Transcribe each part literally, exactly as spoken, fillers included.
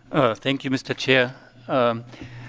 Uh, thank you, Mister Chair. Um,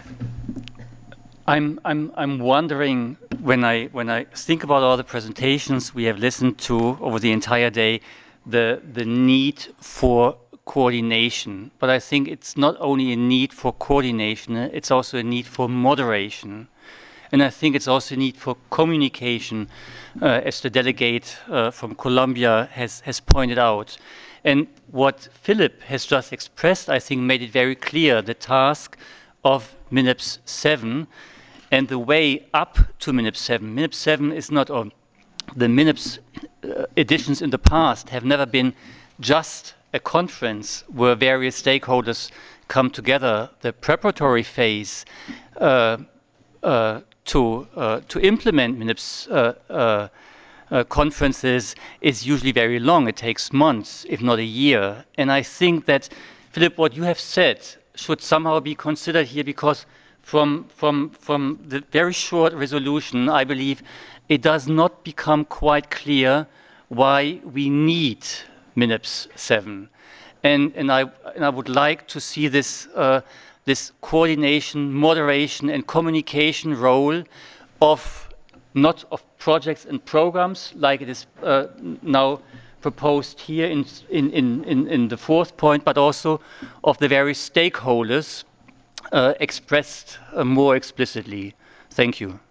I'm I'm I'm wondering when I when I think about all the presentations we have listened to over the entire day, the the need for coordination. But I think it's not only a need for coordination, it's also a need for moderation. And I think it's also a need for communication, uh, as the delegate uh, from Colombia has, has pointed out. And what Philip has just expressed, I think, made it very clear the task of MINEPS seven and the way up to MINEPS seven. MINEPS seven is not, or the MINEPS uh, editions in the past have never been just a conference where various stakeholders come together. The preparatory phase uh, uh, to uh, to implement MINEPS uh, uh, uh, conferences is usually very long. It takes months, if not a year. And I think that, Philip, what you have said should somehow be considered here, because from from from the very short resolution, I believe it does not become quite clear why we need MINEPS seven. And, and, I, and I would like to see this, uh, this coordination, moderation, and communication role of not of projects and programs like it is uh, now proposed here in, in, in, in the fourth point, but also of the various stakeholders uh, expressed uh, more explicitly. Thank you.